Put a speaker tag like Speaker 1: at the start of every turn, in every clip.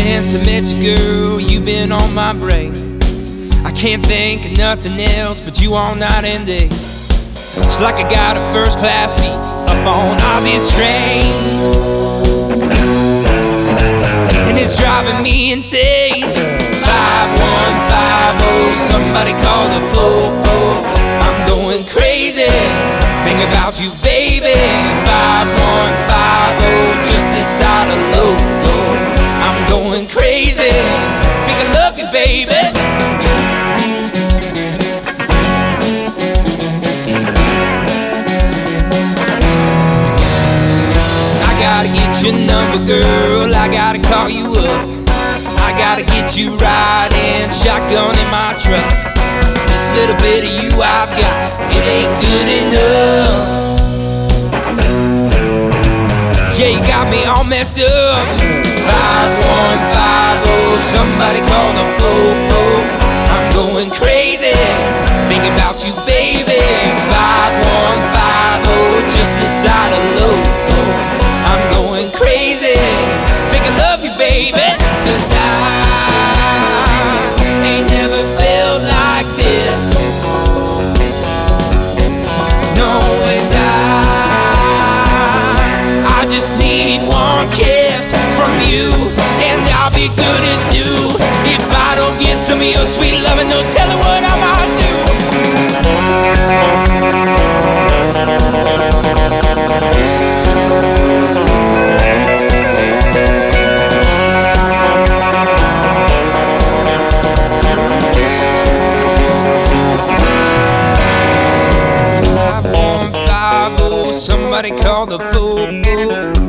Speaker 1: since I met you, girl, you've been on my brain. I can't think of nothing else but you all night and day. It's like I got a first class seat up on Ozzy's train, and it's driving me insane. 5150, somebody call the po-po. I'm going crazy, think about you, baby. 5150, just this side of loco. I'm going crazy, think I love you, baby. I gotta get your number, girl, I gotta call you up. I gotta get you riding shotgun in my truck. This little bit of you I've got, it ain't good enough. Yeah, you got me all messed up. 5150, somebody call the po-po. I'm going crazy, thinking about you, baby. 5150, just a side of loco. I'm going crazy, think I love you, baby. 'Cause I ain't never felt like this. No, and I just need one kiss from you, and I'll be good as new. If I don't get some of your sweet loving, no telling what I might do. 5150, somebody call the po-po.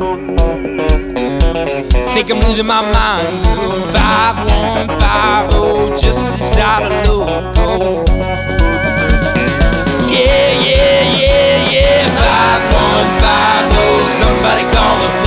Speaker 1: Think I'm losing my mind. 5150, just this out of loco. Yeah, yeah, yeah, yeah. 5150, somebody call the po-po.